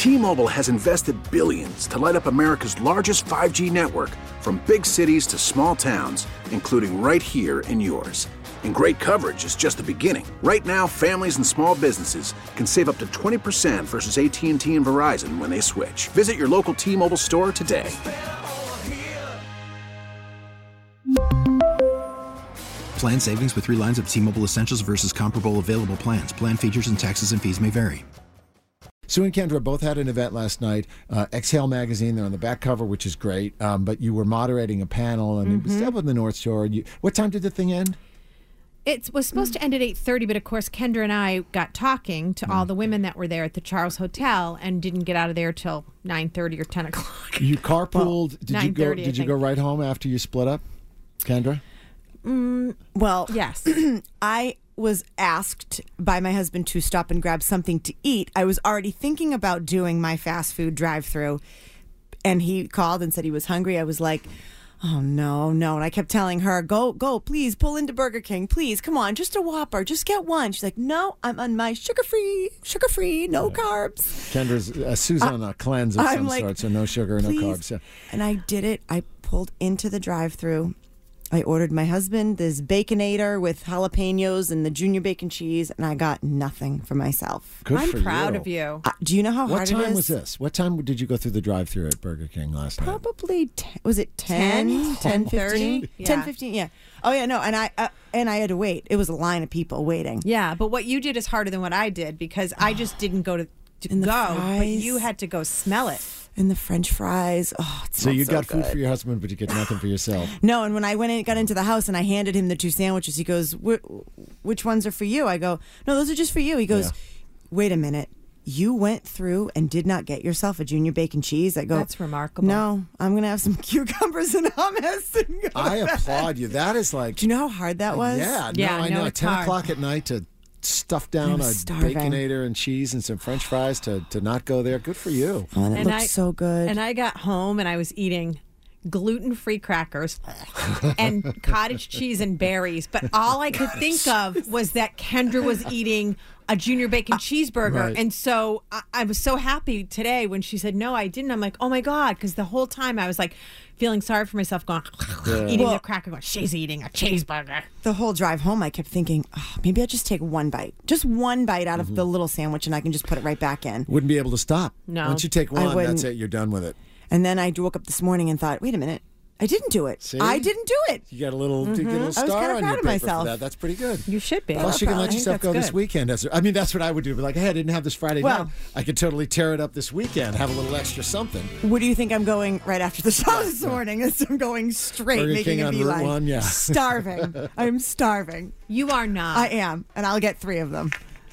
T-Mobile has invested billions to light up America's largest 5G network, from big cities to small towns, including right here in yours. And great coverage is just the beginning. Right now, families and small businesses can save up to 20% versus AT&T and Verizon when they switch. Visit your local T-Mobile store today. Plan savings with 3 lines of T-Mobile Essentials versus comparable available plans. Plan features and taxes and fees may vary. Sue and Kendra both had an event last night. Exhale magazine, they're on the back cover, which is great. But you were moderating a panel, and it was up in the North Shore. What time did the thing end? It was supposed to end at 8:30, but of course Kendra and I got talking to all the women that were there at the Charles Hotel and didn't get out of there till 9:30 or 10 o'clock. You carpooled. Well, did you go right home after you split up, Kendra? Well, yes. I was asked by my husband to stop and grab something to eat. I was already thinking about doing my fast food drive-through, and he called and said he was hungry. I was like, oh, no. And I kept telling her, go, please, pull into Burger King. Please, come on, just a Whopper. Just get one. She's like, no, I'm on my sugar-free, no carbs. Kendra's, Sue's on a cleanse of some sort, so no sugar, no carbs. Yeah. And I did it. I pulled into the drive-thru. I ordered my husband this Baconator with jalapenos and the junior bacon cheese, and I got nothing for myself. Good I'm for you. proud of you. Do you know how hard it is? What time was this? What time did you go through the drive-thru at Burger King last night? Probably, was it 10, 10:30? 10:15, yeah. Oh, yeah, no, and I had to wait. It was a line of people waiting. Yeah, but what you did is harder than what I did because I just didn't go to go, but you had to go smell it. And the French fries. Oh, it so you got good. food for your husband, but you get nothing for yourself. No, and when I got into the house and I handed him the 2 sandwiches, he goes, which ones are for you? I go, no, those are just for you. He goes, wait a minute. You went through and did not get yourself a junior bacon cheese? I go, that's remarkable. No, I'm going to have some cucumbers and hummus. And I applaud you. That is like... Do you know how hard that was? Yeah, I know. 10 o'clock at night to stuff down a Baconator and cheese and some French fries to not go there. Good for you. Oh, and it looked so good. And I got home and I was eating gluten-free crackers and cottage cheese and berries. But all I could think of was that Kendra was eating a junior bacon cheeseburger. Right. And so I was so happy today when she said, no, I didn't. I'm like, oh, my God. Because the whole time I was like feeling sorry for myself going, eating the cracker, going, she's eating a cheeseburger. The whole drive home, I kept thinking, maybe I'll just take one bite. Just one bite out of the little sandwich and I can just put it right back in. Wouldn't be able to stop. No. Once you take one, that's it. You're done with it. And then I woke up this morning and thought, wait a minute. I didn't do it. See? I didn't do it. You got a little, you get a little I was star kinda on proud your of paper myself. for that. That's pretty good. You should be. Plus, you can let I think yourself that's go this good. weekend. I mean, that's what I would do. Be like, hey, I didn't have this Friday night. I could totally tear it up this weekend. Have a little extra something. Where do you think I'm going right after the show this morning? I'm going straight, Burger making King a on Route beeline. 1, yeah. Starving. I'm starving. You are not. I am, and I'll get 3 of them.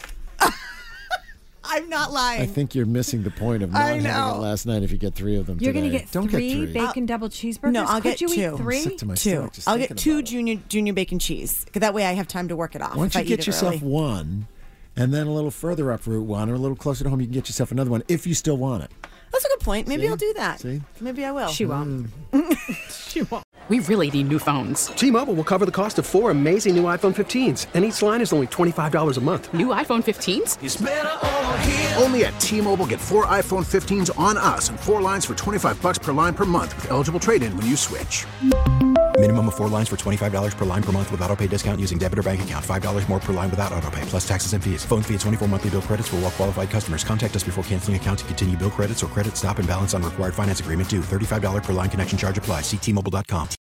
I'm not lying. I think you're missing the point of not having it last night if you get 3 of them You're today. going to get Don't three get 3. bacon double cheeseburgers? No, I'll Could get you 2. eat 3? I'm sick to my 2. stomach just I'll thinking get 2 about it. junior bacon cheese. That way I have time to work it off. Why don't you if I get eat it yourself early. one, and then a little further up Route 1 or a little closer to home, you can get yourself another one if you still want it. That's a good point. Maybe See? I'll do that. See? Maybe I will. She won't. She won't. We really need new phones. T-Mobile will cover the cost of 4 amazing new iPhone 15s, and each line is only $25 a month. New iPhone 15s? It's better over here. Only at T-Mobile, get 4 iPhone 15s on us and 4 lines for $25 per line per month with eligible trade-in when you switch. Minimum of 4 lines for $25 per line per month with autopay discount using debit or bank account. $5 more per line without autopay, plus taxes and fees. Phone fee at 24 monthly bill credits for well-qualified customers. Contact us before canceling account to continue bill credits or credit stop and balance on required finance agreement due. $35 per line connection charge applies. See T-Mobile.com.